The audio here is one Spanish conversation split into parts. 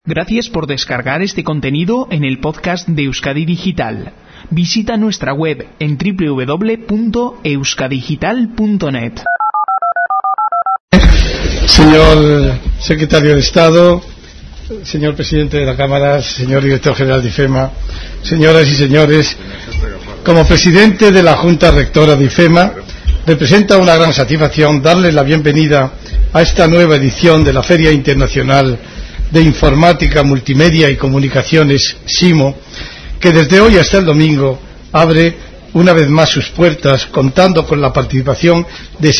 Gracias por descargar este contenido en el podcast de Euskadi Digital. Visita nuestra web en www.euskadigital.net. Señor secretario de Estado, señor presidente de la Cámara, señor director general de IFEMA, señoras y señores, como presidente de la Junta Rectora de IFEMA, representa una gran satisfacción darle la bienvenida a esta nueva edición de la Feria Internacional de Informática, Multimedia y Comunicaciones, SIMO, que desde hoy hasta el domingo abre una vez más sus puertas, contando con la participación de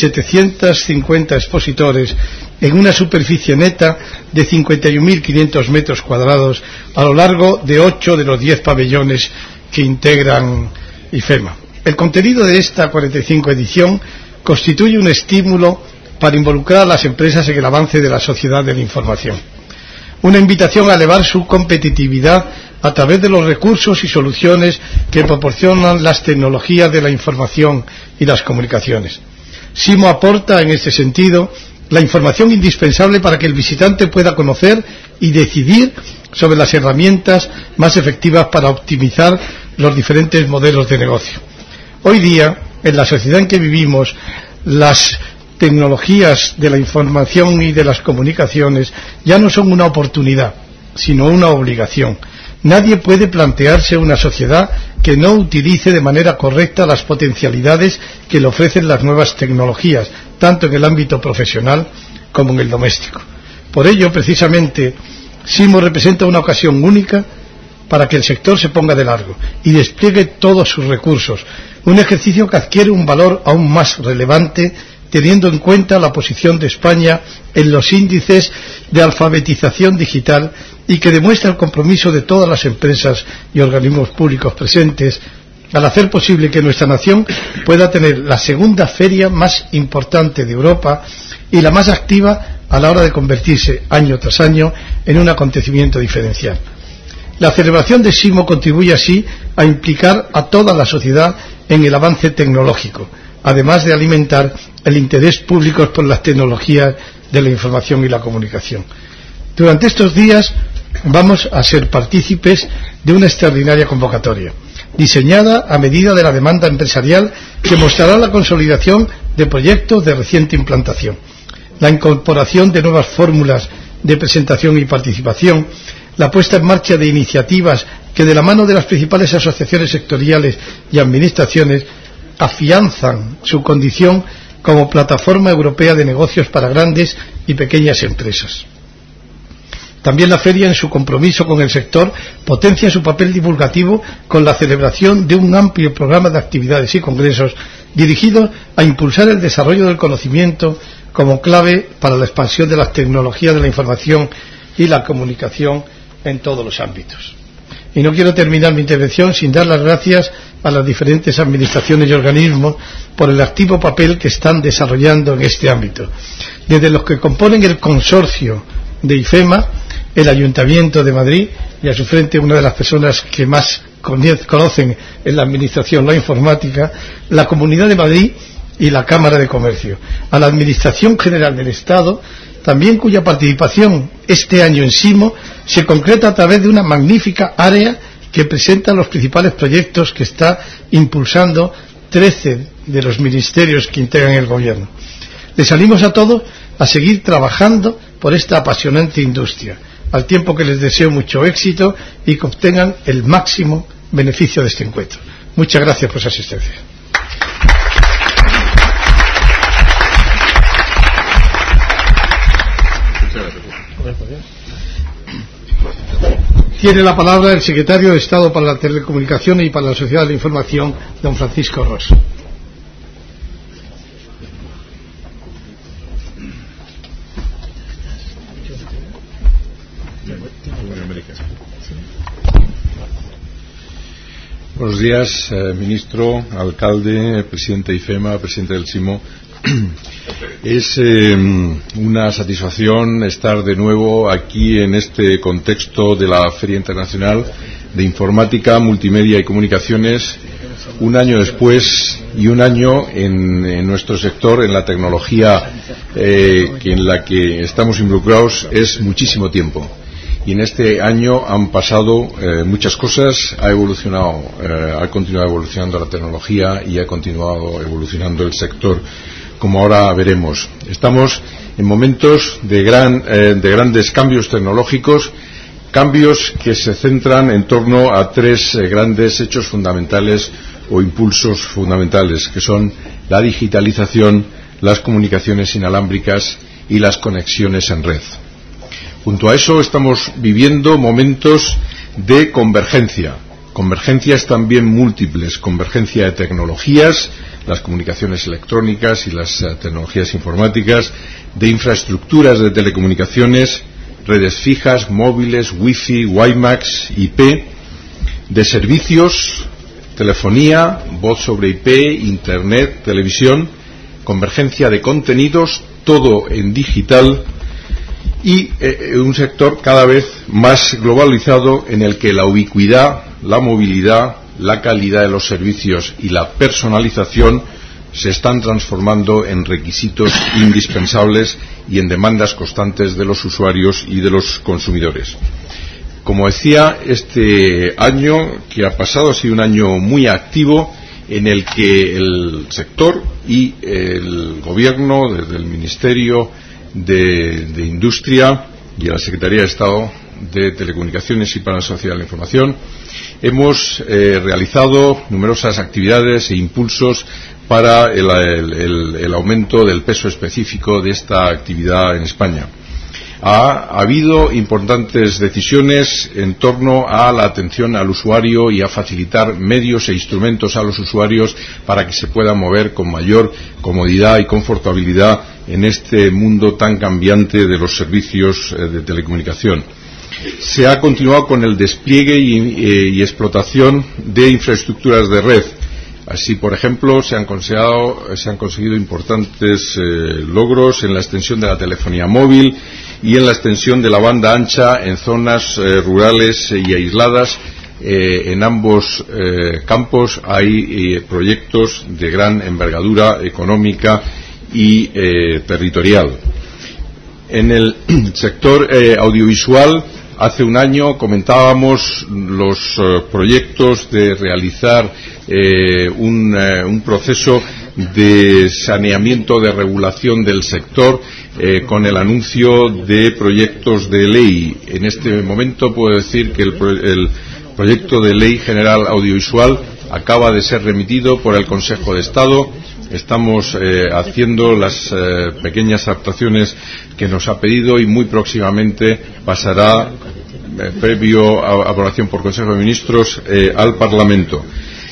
750 expositores en una superficie neta de 51.500 metros cuadrados a lo largo de 8 de los 10 pabellones que integran IFEMA. El contenido de esta 45 edición constituye un estímulo para involucrar a las empresas en el avance de la sociedad de la información. Una invitación a elevar su competitividad a través de los recursos y soluciones que proporcionan las tecnologías de la información y las comunicaciones. SIMO aporta en este sentido la información indispensable para que el visitante pueda conocer y decidir sobre las herramientas más efectivas para optimizar los diferentes modelos de negocio. Hoy día, en la sociedad en que vivimos, las tecnologías de la información y de las comunicaciones ya no son una oportunidad, sino una obligación. Nadie puede plantearse una sociedad que no utilice de manera correcta las potencialidades que le ofrecen las nuevas tecnologías, tanto en el ámbito profesional como en el doméstico. Por ello, precisamente, SIMO representa una ocasión única para que el sector se ponga de largo y despliegue todos sus recursos, un ejercicio que adquiere un valor aún más relevante teniendo en cuenta la posición de España en los índices de alfabetización digital y que demuestra el compromiso de todas las empresas y organismos públicos presentes al hacer posible que nuestra nación pueda tener la segunda feria más importante de Europa y la más activa a la hora de convertirse año tras año en un acontecimiento diferencial. La celebración de SIMO contribuye así a implicar a toda la sociedad en el avance tecnológico, además de alimentar el interés público por las tecnologías de la información y la comunicación. Durante estos días vamos a ser partícipes de una extraordinaria convocatoria, diseñada a medida de la demanda empresarial que mostrará la consolidación de proyectos de reciente implantación, la incorporación de nuevas fórmulas de presentación y participación, la puesta en marcha de iniciativas que de la mano de las principales asociaciones sectoriales y administraciones afianzan su condición como plataforma europea de negocios para grandes y pequeñas empresas. También la feria, en su compromiso con el sector, potencia su papel divulgativo con la celebración de un amplio programa de actividades y congresos dirigidos a impulsar el desarrollo del conocimiento como clave para la expansión de las tecnologías de la información y la comunicación en todos los ámbitos. Y no quiero terminar mi intervención sin dar las gracias a las diferentes administraciones y organismos por el activo papel que están desarrollando en este ámbito, desde los que componen el consorcio de IFEMA, el Ayuntamiento de Madrid, y a su frente una de las personas que más conocen en la administración la informática, la Comunidad de Madrid y la Cámara de Comercio, a la Administración General del Estado, también cuya participación este año en SIMO se concreta a través de una magnífica área que presenta los principales proyectos que está impulsando 13 de los ministerios que integran el gobierno. Les animo a todos a seguir trabajando por esta apasionante industria, al tiempo que les deseo mucho éxito y que obtengan el máximo beneficio de este encuentro. Muchas gracias por su asistencia. Tiene la palabra el secretario de Estado para la Telecomunicación y para la Sociedad de la Información, don Francisco Ros. Buenos días, ministro, alcalde, presidente de IFEMA, presidente del SIMO. Es una satisfacción estar de nuevo aquí en este contexto de la Feria Internacional de Informática, Multimedia y Comunicaciones, un año después y un año en nuestro sector, en la tecnología en la que estamos involucrados, es muchísimo tiempo. y en este año han pasado muchas cosas, ha continuado evolucionando la tecnología y ha continuado evolucionando el sector, como ahora veremos. Estamos en momentos de grandes cambios tecnológicos, cambios que se centran en torno a tres grandes hechos fundamentales o impulsos fundamentales, que son la digitalización, las comunicaciones inalámbricas y las conexiones en red. Junto a eso estamos viviendo momentos de convergencias también múltiples, convergencia de tecnologías, las comunicaciones electrónicas y las tecnologías informáticas, de infraestructuras de telecomunicaciones, redes fijas, móviles, wifi, WiMAX, IP, de servicios, telefonía, voz sobre IP, internet, televisión, convergencia de contenidos, todo en digital, y un sector cada vez más globalizado en el que la ubicuidad, la movilidad, la calidad de los servicios y la personalización se están transformando en requisitos indispensables y en demandas constantes de los usuarios y de los consumidores. Como decía, este año que ha pasado ha sido un año muy activo en el que el sector y el Gobierno, desde el Ministerio de Industria y la Secretaría de Estado de Telecomunicaciones y para la Sociedad de la Información, hemos realizado numerosas actividades e impulsos para el aumento del peso específico de esta actividad en España. Ha habido importantes decisiones en torno a la atención al usuario y a facilitar medios e instrumentos a los usuarios para que se puedan mover con mayor comodidad y confortabilidad en este mundo tan cambiante de los servicios de telecomunicación. Se ha continuado con el despliegue y explotación de infraestructuras de red. Así, por ejemplo, se han conseguido importantes logros en la extensión de la telefonía móvil y en la extensión de la banda ancha en zonas rurales y aisladas. En ambos campos hay proyectos de gran envergadura económica y territorial. En el sector audiovisual, hace un año comentábamos los proyectos de realizar un proceso de saneamiento, de regulación del sector, con el anuncio de proyectos de ley. En este momento puedo decir que el proyecto de ley general audiovisual acaba de ser remitido por el Consejo de Estado. Estamos haciendo las pequeñas adaptaciones que nos ha pedido y muy próximamente pasará, previo a aprobación por Consejo de Ministros, al Parlamento.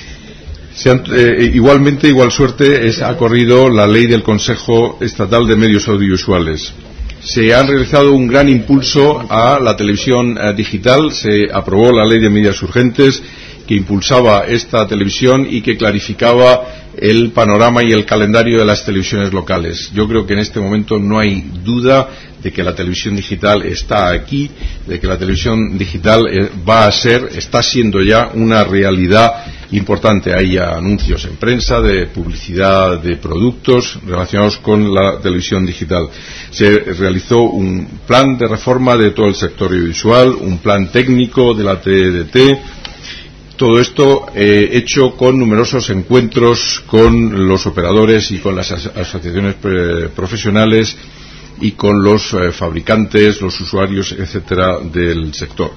Igualmente, igual suerte ha corrido la ley del Consejo Estatal de Medios Audiovisuales. Se ha realizado un gran impulso a la televisión digital. Se aprobó la ley de medidas urgentes que impulsaba esta televisión y que clarificaba el panorama y el calendario de las televisiones locales. Yo creo que en este momento no hay duda de que la televisión digital está aquí, de que la televisión digital está siendo ya una realidad importante. Hay anuncios en prensa de publicidad de productos relacionados con la televisión digital. Se realizó un plan de reforma de todo el sector audiovisual, un plan técnico de la TDT. Todo esto hecho con numerosos encuentros con los operadores y con las asociaciones profesionales y con los fabricantes, los usuarios, etcétera, del sector.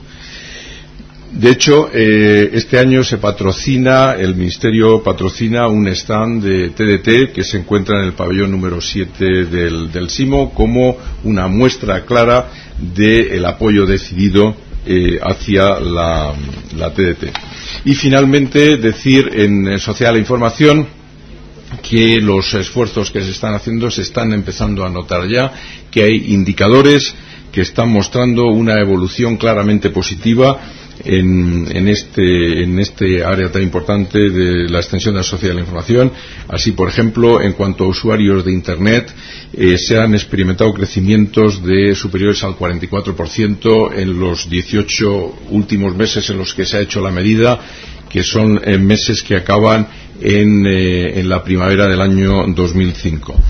De hecho, este año el Ministerio patrocina un stand de TDT que se encuentra en el pabellón número 7 del SIMO como una muestra clara del apoyo decidido hacia la TDT. Y finalmente decir en Sociedad de la Información que los esfuerzos que se están haciendo se están empezando a notar ya, que hay indicadores que están mostrando una evolución claramente positiva en este área tan importante de la extensión de la sociedad de la información. Así, por ejemplo, en cuanto a usuarios de Internet, se han experimentado crecimientos superiores al 44% en los 18 últimos meses en los que se ha hecho la medida, que son meses que acaban en la primavera del año 2005.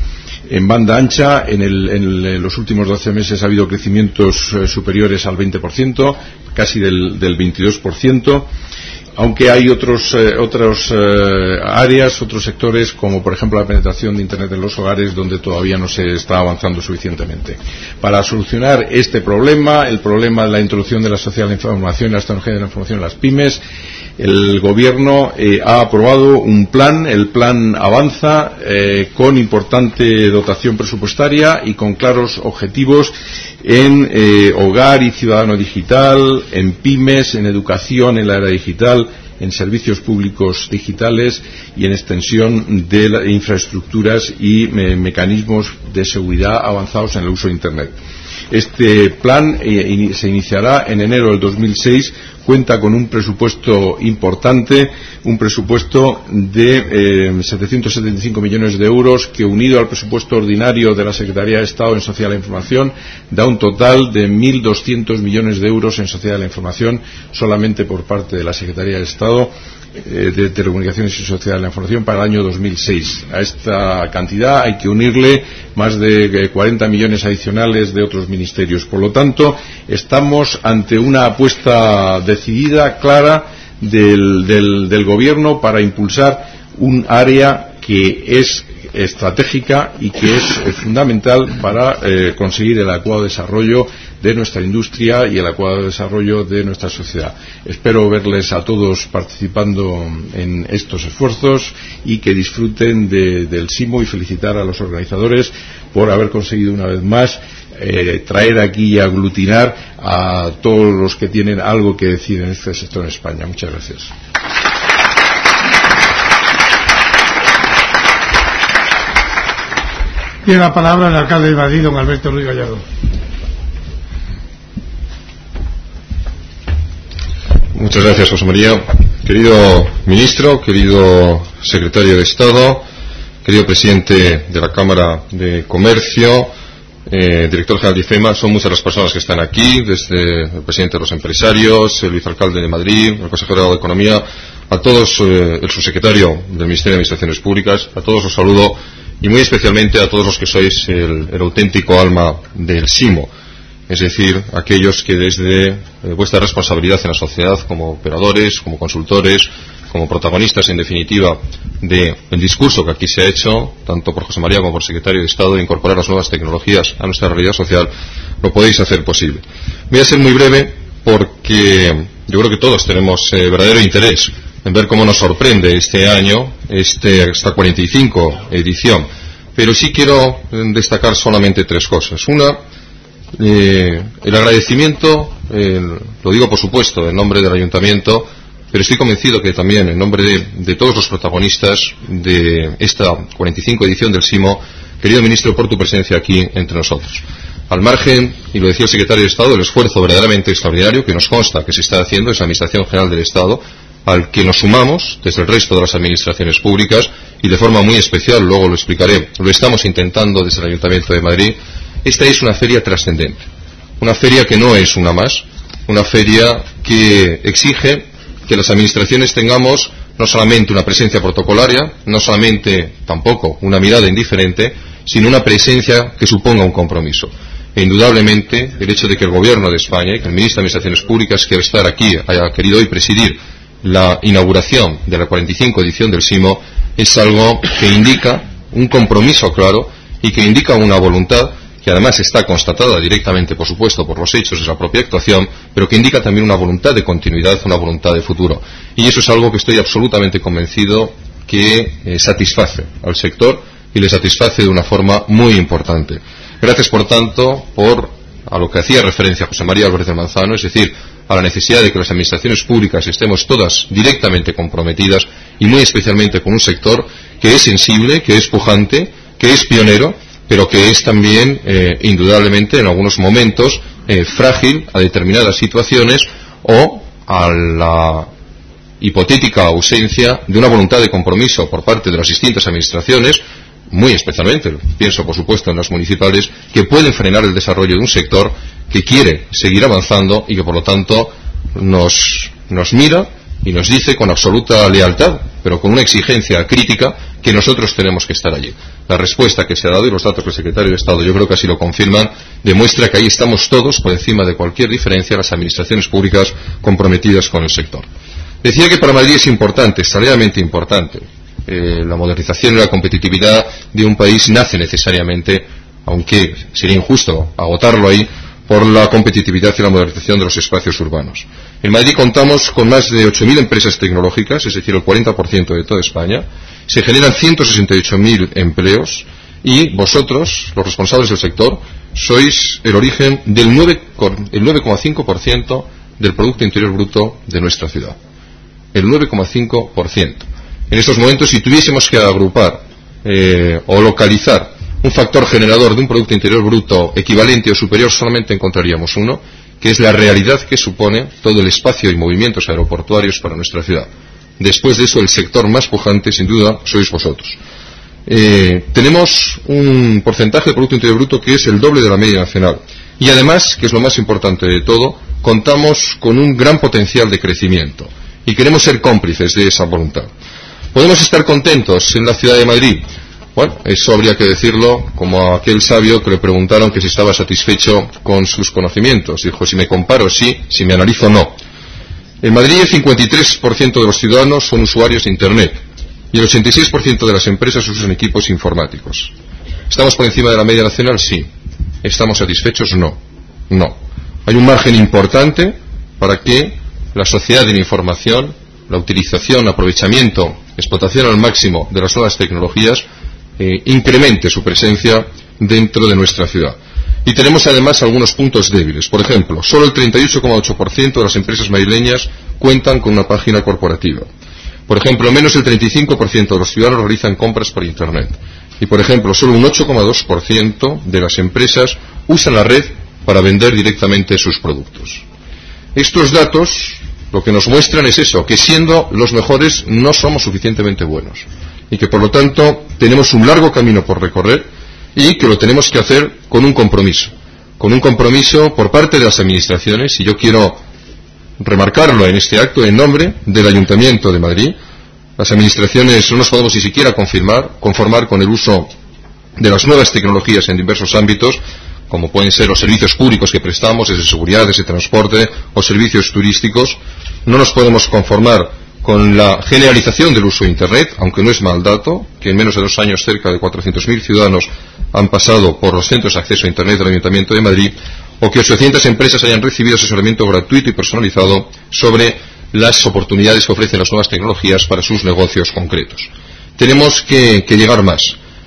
En banda ancha, en los últimos 12 meses ha habido crecimientos superiores al 20%, casi del 22%, aunque hay otras áreas, otros sectores, como por ejemplo la penetración de Internet en los hogares, donde todavía no se está avanzando suficientemente. Para solucionar este problema, el problema de la introducción de la sociedad de la información y las tecnologías de la información en las pymes, el Gobierno ha aprobado un plan. El plan avanza con importante dotación presupuestaria y con claros objetivos en hogar y ciudadano digital, en pymes, en educación en la era digital, en servicios públicos digitales y en extensión de infraestructuras y mecanismos de seguridad avanzados en el uso de Internet. Este plan se iniciará en enero del 2006, cuenta con un presupuesto importante, un presupuesto de 775 millones de euros, que unido al presupuesto ordinario de la Secretaría de Estado en Sociedad de la Información da un total de 1.200 millones de euros en Sociedad de la Información, solamente por parte de la Secretaría de Estado de Telecomunicaciones y Sociedad de la Información para el año 2006. A esta cantidad hay que unirle más de 40 millones adicionales de otros ministerios. Por lo tanto, estamos ante una apuesta decidida, clara, del Gobierno para impulsar un área que es estratégica y que es fundamental para conseguir el adecuado desarrollo de nuestra industria y el adecuado desarrollo de nuestra sociedad. Espero verles a todos participando en estos esfuerzos y que disfruten del SIMO, y felicitar a los organizadores por haber conseguido una vez más traer aquí y aglutinar a todos los que tienen algo que decir en este sector en España. Muchas gracias. Tiene la palabra el alcalde de Madrid, don Alberto Ruiz Gallardo. Muchas gracias, José María. Querido ministro, querido secretario de Estado, querido presidente de la Cámara de Comercio, director general de IFEMA, son muchas las personas que están aquí, desde el presidente de los empresarios, el vicealcalde de Madrid, el consejero de Economía, a todos, el subsecretario del Ministerio de Administraciones Públicas, a todos los saludo, y muy especialmente a todos los que sois el auténtico alma del SIMO, es decir, aquellos que desde vuestra responsabilidad en la sociedad, como operadores, como consultores, como protagonistas, en definitiva, del discurso que aquí se ha hecho, tanto por José María como por el secretario de Estado, de incorporar las nuevas tecnologías a nuestra realidad social, lo podéis hacer posible. Voy a ser muy breve porque yo creo que todos tenemos verdadero interés en ver cómo nos sorprende este año, esta 45 edición. Pero sí quiero destacar solamente tres cosas. Una, el agradecimiento, lo digo por supuesto en nombre del Ayuntamiento, pero estoy convencido que también en nombre de todos los protagonistas de esta 45 edición del SIMO, querido ministro, por tu presencia aquí entre nosotros. Al margen, y lo decía el secretario de Estado, el esfuerzo verdaderamente extraordinario que nos consta que se está haciendo en la Administración General del Estado, al que nos sumamos desde el resto de las administraciones públicas, y de forma muy especial, luego lo explicaré, lo estamos intentando desde el Ayuntamiento de Madrid. Esta es una feria trascendente, una feria que no es una más, una feria que exige que las administraciones tengamos no solamente una presencia protocolaria, no solamente tampoco una mirada indiferente, sino una presencia que suponga un compromiso. E indudablemente el hecho de que el Gobierno de España y que el Ministro de Administraciones Públicas, que estar aquí, haya querido hoy presidir la inauguración de la 45 edición del SIMO, es algo que indica un compromiso claro y que indica una voluntad que además está constatada directamente, por supuesto, por los hechos de la propia actuación, pero que indica también una voluntad de continuidad, una voluntad de futuro. Y eso es algo que estoy absolutamente convencido que satisface al sector y le satisface de una forma muy importante. Gracias, por tanto, a lo que hacía referencia José María Álvarez de Manzano, es decir, a la necesidad de que las administraciones públicas estemos todas directamente comprometidas y muy especialmente con un sector que es sensible, que es pujante, que es pionero, pero que es también, indudablemente, en algunos momentos, frágil a determinadas situaciones o a la hipotética ausencia de una voluntad de compromiso por parte de las distintas administraciones, muy especialmente, pienso por supuesto en las municipales, que pueden frenar el desarrollo de un sector que quiere seguir avanzando y que por lo tanto nos mira y nos dice con absoluta lealtad, pero con una exigencia crítica, que nosotros tenemos que estar allí. la respuesta que se ha dado y los datos del secretario de Estado, yo creo que así lo confirman, demuestra que ahí estamos todos, por encima de cualquier diferencia, las administraciones públicas comprometidas con el sector. Decía que para Madrid es importante, extraordinariamente importante. La modernización y la competitividad de un país nace necesariamente, aunque sería injusto agotarlo ahí, por la competitividad y la modernización de los espacios urbanos. En Madrid contamos con más de 8.000 empresas tecnológicas, es decir, el 40% de toda España. Se generan 168.000 empleos y vosotros, los responsables del sector, sois el origen del 9,5% del Producto Interior Bruto de nuestra ciudad. El 9,5%. En estos momentos, si tuviésemos que agrupar o localizar un factor generador de un Producto Interior Bruto equivalente o superior, solamente encontraríamos uno, que es la realidad que supone todo el espacio y movimientos aeroportuarios para nuestra ciudad. Después de eso, el sector más pujante, sin duda, sois vosotros. Tenemos un porcentaje de Producto Interior Bruto que es el doble de la media nacional. Y además, que es lo más importante de todo, contamos con un gran potencial de crecimiento. Y queremos ser cómplices de esa voluntad. ¿Podemos estar contentos en la ciudad de Madrid? Bueno, eso habría que decirlo como a aquel sabio que le preguntaron que si estaba satisfecho con sus conocimientos. Dijo, si me comparo, sí, si me analizo, no. En Madrid el 53% de los ciudadanos son usuarios de Internet y el 86% de las empresas usan equipos informáticos. ¿Estamos por encima de la media nacional? Sí. ¿Estamos satisfechos? No. No. Hay un margen importante para que la sociedad de la información, la utilización, aprovechamiento, explotación al máximo de las nuevas tecnologías incremente su presencia dentro de nuestra ciudad. Y tenemos además algunos puntos débiles. Por ejemplo, solo el 38,8% de las empresas madrileñas cuentan con una página corporativa. Por ejemplo, menos del 35% de los ciudadanos realizan compras por Internet. Y, por ejemplo, solo un 8,2% de las empresas usan la red para vender directamente sus productos. Estos datos lo que nos muestran es eso, que siendo los mejores no somos suficientemente buenos. Y que, por lo tanto, tenemos un largo camino por recorrer y que lo tenemos que hacer con un compromiso por parte de las administraciones, y yo quiero remarcarlo en este acto en nombre del Ayuntamiento de Madrid. Las administraciones no nos podemos ni siquiera conformar con el uso de las nuevas tecnologías en diversos ámbitos, como pueden ser los servicios públicos que prestamos, desde seguridad, desde transporte o servicios turísticos. No nos podemos conformar con la generalización del uso de Internet, aunque no es mal dato, que en menos de 2 años cerca de 400.000 ciudadanos han pasado por los centros de acceso a Internet del Ayuntamiento de Madrid, o que 800 empresas hayan recibido asesoramiento gratuito y personalizado sobre las oportunidades que ofrecen las nuevas tecnologías para sus negocios concretos. Tenemos que llegar más,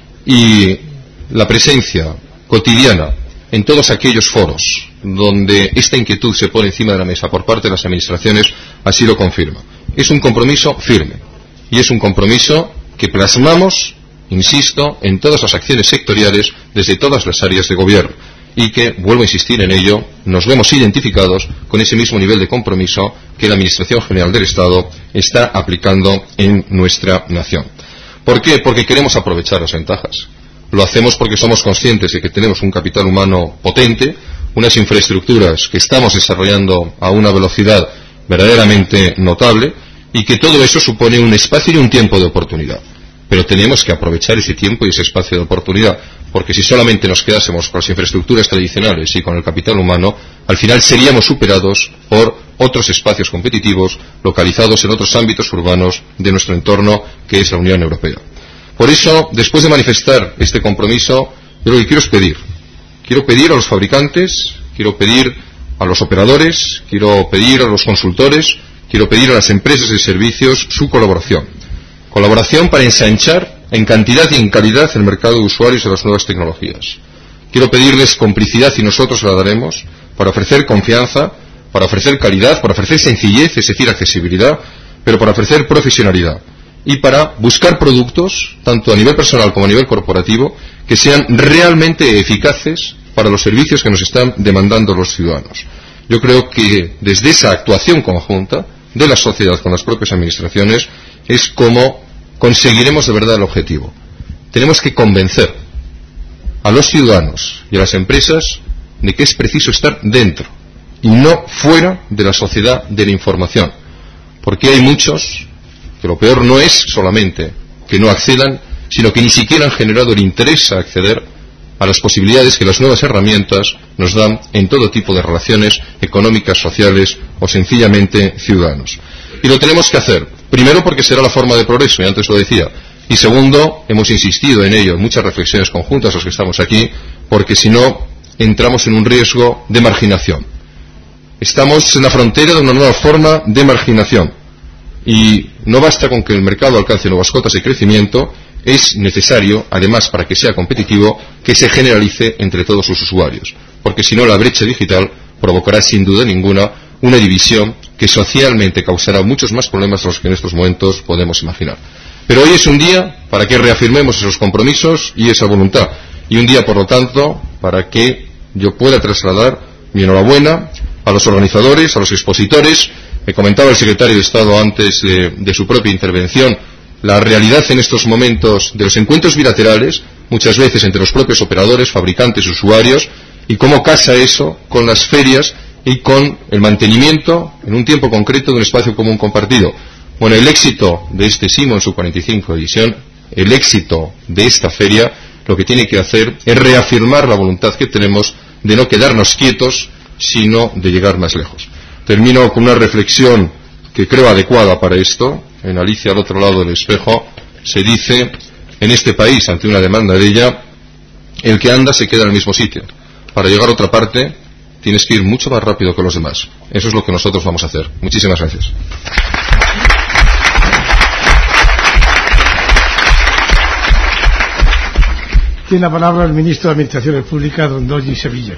y la presencia cotidiana en todos aquellos foros donde esta inquietud se pone encima de la mesa por parte de las administraciones así lo confirma. Es un compromiso firme y es un compromiso que plasmamos, insisto, en todas las acciones sectoriales desde todas las áreas de gobierno, y que, vuelvo a insistir en ello, nos vemos identificados con ese mismo nivel de compromiso que la Administración General del Estado está aplicando en nuestra nación. ¿Por qué? Porque queremos aprovechar las ventajas. Lo hacemos porque somos conscientes de que tenemos un capital humano potente, unas infraestructuras que estamos desarrollando a una velocidad verdaderamente notable, y que todo eso supone un espacio y un tiempo de oportunidad. Pero tenemos que aprovechar ese tiempo y ese espacio de oportunidad, porque si solamente nos quedásemos con las infraestructuras tradicionales y con el capital humano, al final seríamos superados por otros espacios competitivos localizados en otros ámbitos urbanos de nuestro entorno, que es la Unión Europea. Por eso, después de manifestar este compromiso, yo lo que quiero es pedir. Quiero pedir a los fabricantes, quiero pedir a los operadores, quiero pedir a los consultores, quiero pedir a las empresas de servicios su colaboración. Colaboración para ensanchar en cantidad y en calidad el mercado de usuarios de las nuevas tecnologías. Quiero pedirles complicidad, y nosotros la daremos, para ofrecer confianza, para ofrecer calidad, para ofrecer sencillez, es decir, accesibilidad, pero para ofrecer profesionalidad. Y para buscar productos, tanto a nivel personal como a nivel corporativo, que sean realmente eficaces para los servicios que nos están demandando los ciudadanos. Yo creo que desde esa actuación conjunta de la sociedad con las propias administraciones es como conseguiremos de verdad el objetivo. Tenemos que convencer a los ciudadanos y a las empresas de que es preciso estar dentro y no fuera de la sociedad de la información, porque hay muchos que lo peor no es solamente que no accedan, sino que ni siquiera han generado el interés a acceder a las posibilidades que las nuevas herramientas nos dan en todo tipo de relaciones económicas, sociales o sencillamente ciudadanos. Y lo tenemos que hacer, primero porque será la forma de progreso, y antes lo decía, y segundo, hemos insistido en ello en muchas reflexiones conjuntas los que estamos aquí, porque si no, entramos en un riesgo de marginación. Estamos en la frontera de una nueva forma de marginación, y no basta con que el mercado alcance nuevas cotas de crecimiento, es necesario, además, para que sea competitivo, que se generalice entre todos sus usuarios, porque si no la brecha digital provocará sin duda ninguna una división que socialmente causará muchos más problemas de los que en estos momentos podemos imaginar. Pero hoy es un día para que reafirmemos esos compromisos y esa voluntad, y un día, por lo tanto, para que yo pueda trasladar mi enhorabuena a los organizadores, a los expositores. Me comentaba el secretario de Estado antes de su propia intervención la realidad en estos momentos de los encuentros bilaterales, muchas veces entre los propios operadores, fabricantes, usuarios, y cómo casa eso con las ferias y con el mantenimiento en un tiempo concreto de un espacio común compartido. Bueno, el éxito de este SIMO en su 45 edición, el éxito de esta feria, lo que tiene que hacer es reafirmar la voluntad que tenemos de no quedarnos quietos, sino de llegar más lejos. Termino con una reflexión que creo adecuada para esto. En Alicia al otro lado del espejo se dice, en este país, ante una demanda de ella, el que anda se queda en el mismo sitio. Para llegar a otra parte tienes que ir mucho más rápido que los demás. Eso es lo que nosotros vamos a hacer. Muchísimas gracias. Tiene la palabra el ministro de Administraciones Públicas, don Doji Sevilla.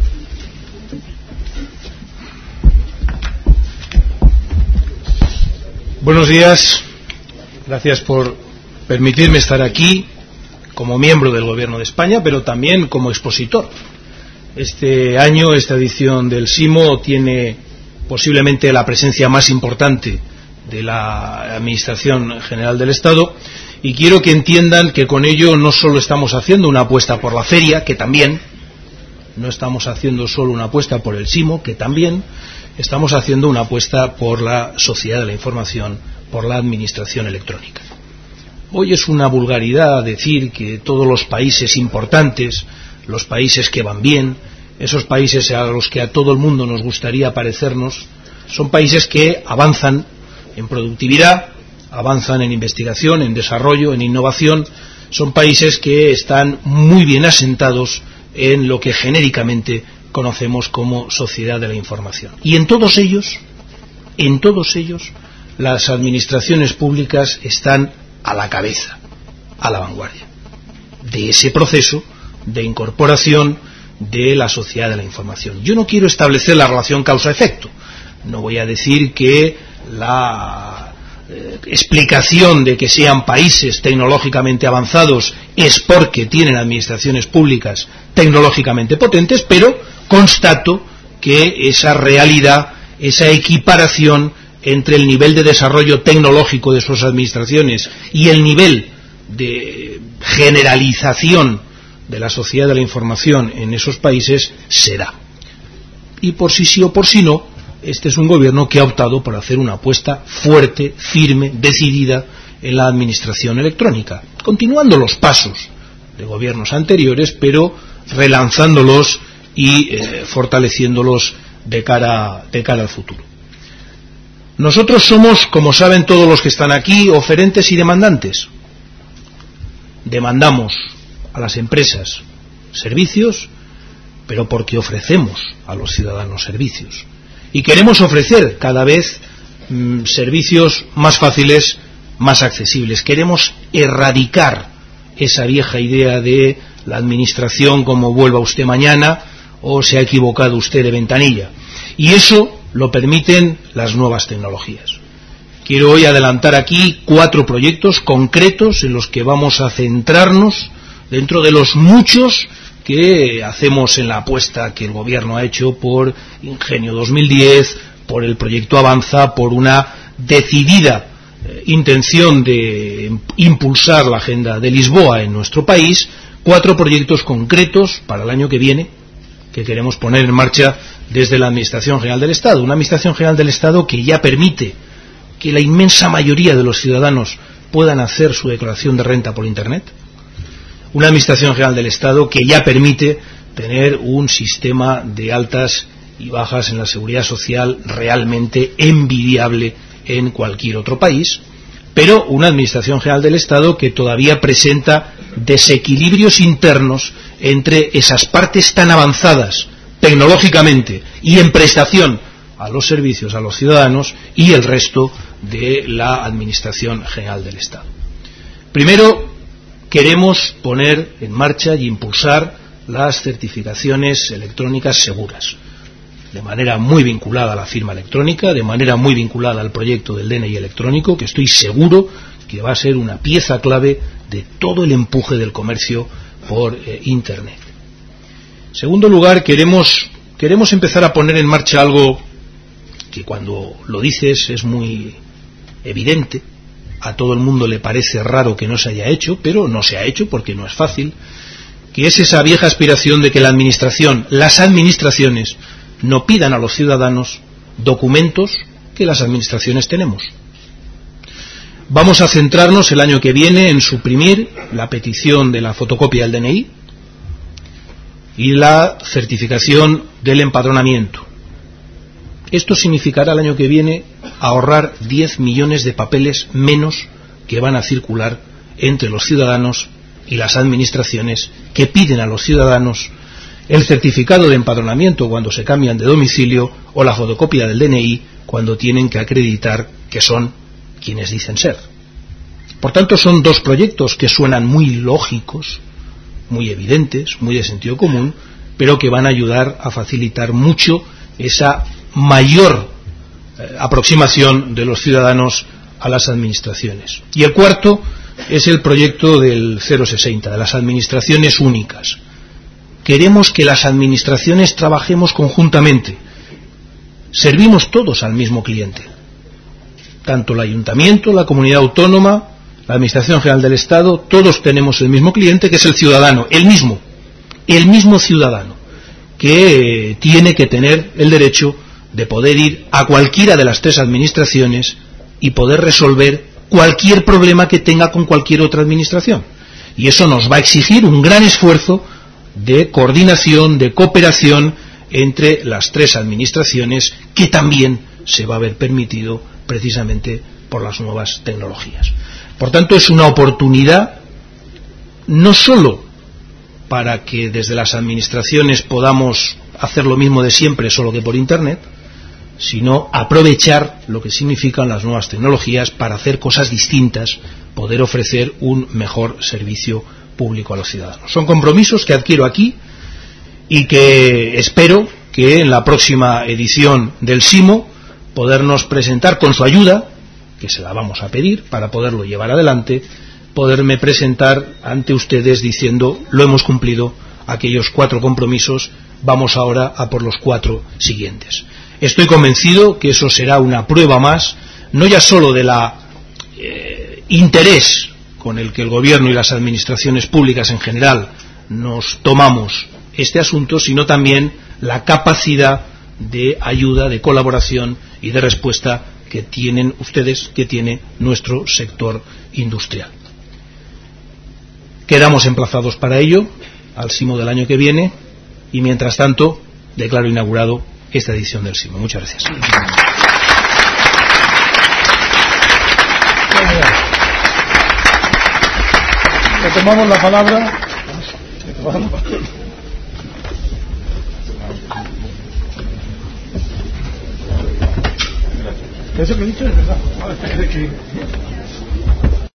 Buenos días. Gracias por permitirme estar aquí como miembro del Gobierno de España, pero también como expositor. Este año, esta edición del SIMO tiene posiblemente la presencia más importante de la Administración General del Estado, y quiero que entiendan que con ello no solo estamos haciendo una apuesta por la feria, que también, no estamos haciendo solo una apuesta por el SIMO, que también, estamos haciendo una apuesta por la sociedad de la información, por la administración electrónica. Hoy es una vulgaridad decir que todos los países importantes, los países que van bien, esos países a los que a todo el mundo nos gustaría parecernos, son países que avanzan en productividad, avanzan en investigación, en desarrollo, en innovación, son países que están muy bien asentados en lo que genéricamente conocemos como sociedad de la información. Y en todos ellos, las administraciones públicas están a la cabeza, a la vanguardia de ese proceso de incorporación de la sociedad de la información. Yo no quiero establecer la relación causa-efecto. No voy a decir que la explicación de que sean países tecnológicamente avanzados es porque tienen administraciones públicas tecnológicamente potentes, pero constato que esa realidad, esa equiparación entre el nivel de desarrollo tecnológico de sus administraciones y el nivel de generalización de la sociedad de la información en esos países se da. Y por si sí o por si no, este es un gobierno que ha optado por hacer una apuesta fuerte, firme, decidida en la administración electrónica, continuando los pasos de gobiernos anteriores, pero relanzándolos y fortaleciéndolos de cara al futuro. Nosotros somos, como saben todos los que están aquí, oferentes y demandantes. Demandamos a las empresas servicios, pero porque ofrecemos a los ciudadanos servicios. Y queremos ofrecer cada vez servicios más fáciles, más accesibles. Queremos erradicar esa vieja idea de la administración como vuelva usted mañana o se ha equivocado usted de ventanilla. Y eso lo permiten las nuevas tecnologías. Quiero hoy adelantar aquí 4 proyectos concretos en los que vamos a centrarnos dentro de los muchos que hacemos en la apuesta que el Gobierno ha hecho por Ingenio 2010, por el proyecto Avanza, por una decidida intención de impulsar la agenda de Lisboa en nuestro país. 4 proyectos concretos para el año que viene que queremos poner en marcha desde la Administración General del Estado. Una Administración General del Estado que ya permite que la inmensa mayoría de los ciudadanos puedan hacer su declaración de renta por Internet. Una Administración General del Estado que ya permite tener un sistema de altas y bajas en la seguridad social realmente envidiable en cualquier otro país, pero una Administración General del Estado que todavía presenta desequilibrios internos entre esas partes tan avanzadas tecnológicamente y en prestación a los servicios a los ciudadanos y el resto de la Administración General del Estado. Primero, queremos poner en marcha y impulsar las certificaciones electrónicas seguras, de manera muy vinculada a la firma electrónica, de manera muy vinculada al proyecto del DNI electrónico, que estoy seguro que va a ser una pieza clave de todo el empuje del comercio por Internet. En segundo lugar, queremos empezar a poner en marcha algo que cuando lo dices es muy evidente, a todo el mundo le parece raro que no se haya hecho, pero no se ha hecho porque no es fácil, que es esa vieja aspiración de que la administración, las administraciones, no pidan a los ciudadanos documentos que las administraciones tenemos. Vamos a centrarnos el año que viene en suprimir la petición de la fotocopia del DNI y la certificación del empadronamiento. Esto significará el año que viene ahorrar 10 millones de papeles menos que van a circular entre los ciudadanos y las administraciones que piden a los ciudadanos el certificado de empadronamiento cuando se cambian de domicilio o la fotocopia del DNI cuando tienen que acreditar que son quienes dicen ser. Por tanto, son dos proyectos que suenan muy lógicos, muy evidentes, muy de sentido común, pero que van a ayudar a facilitar mucho esa mayor aproximación de los ciudadanos a las administraciones. Y el cuarto es el proyecto del 060, de las administraciones únicas. Queremos que las administraciones trabajemos conjuntamente. Servimos todos al mismo cliente. Tanto el ayuntamiento, la comunidad autónoma, la Administración General del Estado, todos tenemos el mismo cliente, que es el ciudadano, el mismo ciudadano, que tiene que tener el derecho de poder ir a cualquiera de las tres administraciones y poder resolver cualquier problema que tenga con cualquier otra administración. Y eso nos va a exigir un gran esfuerzo de coordinación, de cooperación entre las tres administraciones, que también se va a ver permitido precisamente por las nuevas tecnologías. Por tanto, es una oportunidad no solo para que desde las administraciones podamos hacer lo mismo de siempre, solo que por Internet, sino aprovechar lo que significan las nuevas tecnologías para hacer cosas distintas, poder ofrecer un mejor servicio público a los ciudadanos. Son compromisos que adquiero aquí y que espero que en la próxima edición del SIMO podernos presentar con su ayuda, que se la vamos a pedir para poderlo llevar adelante, poderme presentar ante ustedes diciendo: lo hemos cumplido, aquellos 4 compromisos, vamos ahora a por los 4 siguientes. Estoy convencido que eso será una prueba más, no ya solo de la interés con el que el gobierno y las administraciones públicas en general nos tomamos este asunto, sino también la capacidad de ayuda, de colaboración y de respuesta que tienen ustedes, que tiene nuestro sector industrial. Quedamos emplazados para ello al SIMO del año que viene y mientras tanto declaro inaugurado esta edición del SIMO. Muchas gracias. Retomamos la palabra. Eso que he dicho es verdad.